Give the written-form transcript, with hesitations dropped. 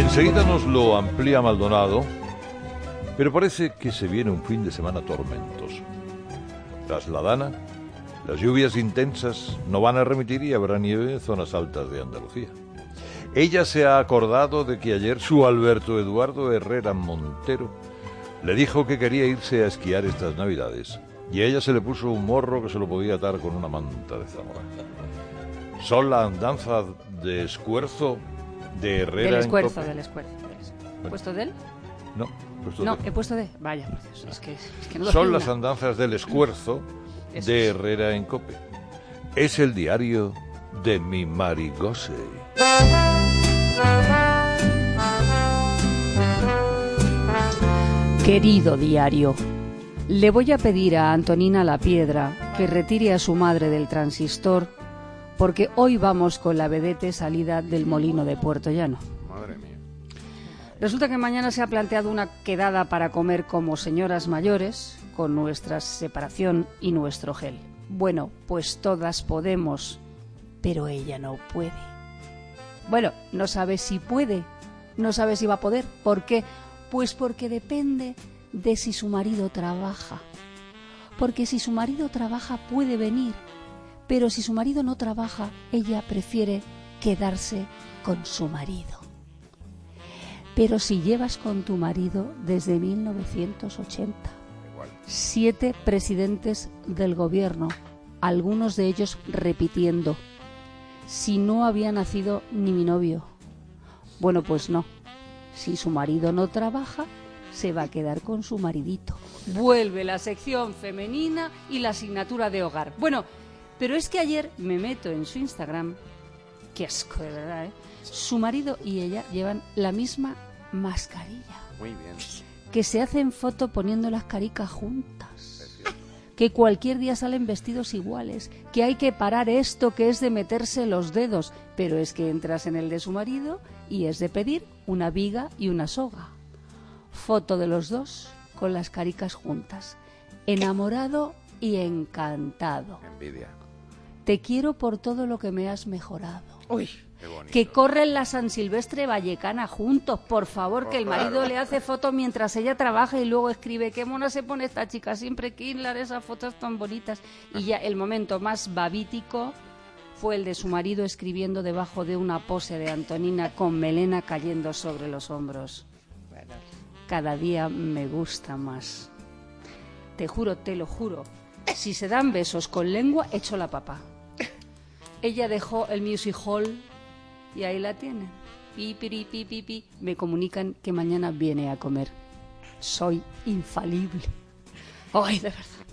Enseguida nos lo amplía Maldonado, pero parece que se viene un fin de semana tormentoso. Tras la Dana, las lluvias intensas no van a remitir y habrá nieve en zonas altas de Andalucía. Ella se ha acordado de que ayer su Alberto Eduardo Herrera Montero le dijo que quería irse a esquiar estas Navidades y a ella se le puso un morro que se lo podía atar con una manta de Zamora. Son las andanzas de esfuerzo de Herrera Del esfuerzo. Bueno. ¿Puesto de él? No, puesto No, de... he puesto de... Vaya, es que no lo Son firma. las andanzas del esfuerzo de Herrera en Cope. Es el diario de mi Marigose. Querido diario, le voy a pedir a Antonina La Piedra que retire a su madre del transistor porque hoy vamos con la vedette salida del Molino de Puerto Llano. Madre mía. Resulta que mañana se ha planteado una quedada para comer como señoras mayores, con nuestra separación y nuestro gel. Bueno, pues todas podemos, pero ella no puede. Bueno, no sabe si puede, no sabe si va a poder. ¿Por qué? Pues porque depende de si su marido trabaja. Porque si su marido trabaja puede venir, pero si su marido no trabaja, ella prefiere quedarse con su marido. Pero si llevas con tu marido desde 1980, 7 presidentes del gobierno, algunos de ellos repitiendo, si no había nacido ni mi novio. Bueno, pues no. Si su marido no trabaja, se va a quedar con su maridito. Vuelve la sección femenina y la asignatura de hogar. Bueno, pero es que ayer me meto en su Instagram, qué asco de verdad, ¿eh? Su marido y ella llevan la misma mascarilla. Muy bien. Que se hacen foto poniendo las caricas juntas. Que cualquier día salen vestidos iguales. Que hay que parar esto que es de meterse los dedos. Pero es que entras en el de su marido y es de pedir una viga y una soga. Foto de los dos con las caricas juntas. Enamorado y encantado. Envidia. Te quiero por todo lo que me has mejorado. Uy, qué bonito. Que corren la San Silvestre Vallecana juntos, por favor, que el marido le hace fotos mientras ella trabaja y luego escribe, qué mona se pone esta chica, siempre que hilar esas fotos tan bonitas. Y ya el momento más babítico fue el de su marido escribiendo debajo de una pose de Antonina con melena cayendo sobre los hombros. Cada día me gusta más. Te juro, te lo juro, si se dan besos con lengua, echo la papa. Ella dejó el music hall y ahí la tienen. Pi, pi, pi, pi, pi. Me comunican que mañana viene a comer. Soy infalible. Ay, de verdad.